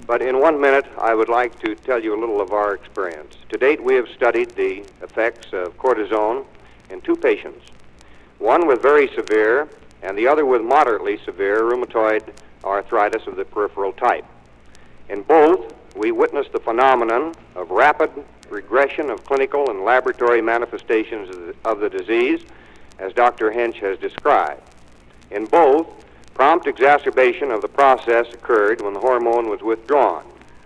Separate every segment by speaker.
Speaker 1: but in 1 minute I would like to tell you a little of our experience. To date, we have studied the effects of cortisone in 2 patients, one with very severe and the other with moderately severe rheumatoid arthritis of the peripheral type. In both, we witnessed the phenomenon of rapid regression of clinical and laboratory manifestations of the disease, as Dr. Hench has described. In both, prompt exacerbation of the process occurred when the hormone was withdrawn.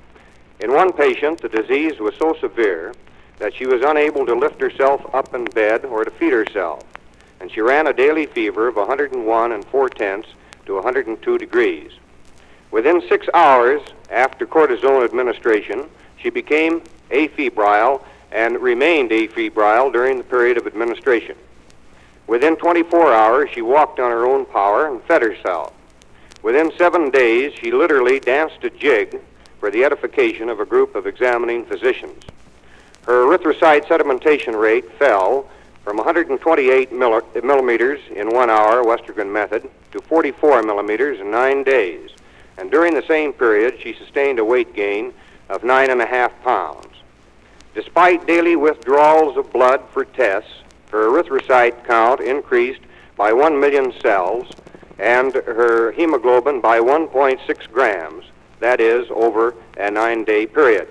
Speaker 1: In one patient, the disease was so severe that she was unable to lift herself up in bed or to feed herself, and she ran a daily fever of 101 4/10 to 102 degrees. Within 6 hours after cortisone administration, she became afebrile and remained afebrile during the period of administration. Within 24 hours, she walked on her own power and fed herself. Within 7 days, she literally danced a jig for the edification of a group of examining physicians. Her erythrocyte sedimentation rate fell from 128 millimeters in 1 hour, Westergren method, to 44 millimeters in 9 days. And during the same period, she sustained a weight gain of 9.5 pounds. Despite daily withdrawals of blood for tests, her erythrocyte count increased by 1 million cells and her hemoglobin by 1.6 grams, that is, over a 9-day period.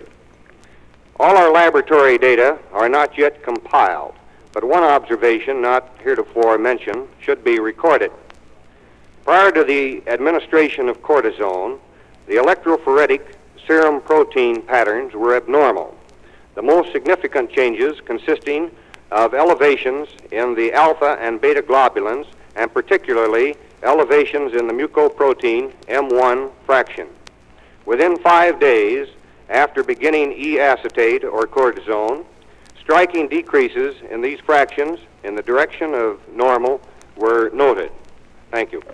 Speaker 1: All our laboratory data are not yet compiled, but one observation not heretofore mentioned should be recorded. Prior to the administration of cortisone, the electrophoretic serum protein patterns were abnormal, the most significant changes consisting of elevations in the alpha and beta globulins, and particularly elevations in the mucoprotein M1 fraction. Within 5 days after beginning E-acetate or cortisone, striking decreases in these fractions in the direction of normal were noted. Thank you.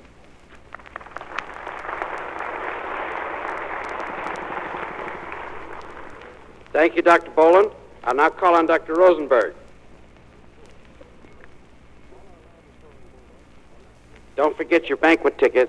Speaker 2: Thank you, Dr. Boland. I'll now call on Dr. Rosenberg. Don't forget your banquet tickets.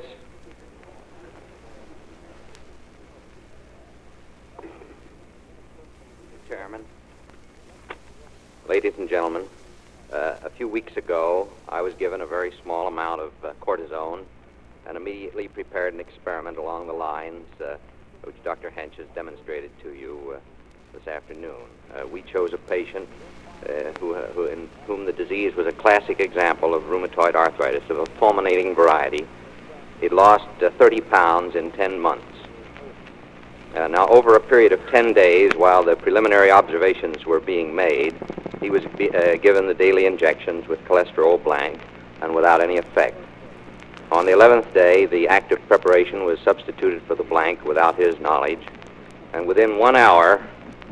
Speaker 3: Chairman, ladies and gentlemen, a few weeks ago I was given a very small amount of cortisone and immediately prepared an experiment along the lines which Dr. Hench has demonstrated to you this afternoon. We chose a patient in whom the disease was a classic example of rheumatoid arthritis of a fulminating variety. He'd lost 30 pounds in 10 months. Now, over a period of 10 days, while the preliminary observations were being made, he was given the daily injections with cholesterol blank and without any effect. On the 11th day, the active preparation was substituted for the blank without his knowledge, and within 1 hour,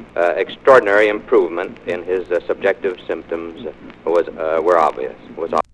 Speaker 3: extraordinary improvement in his subjective symptoms was obvious.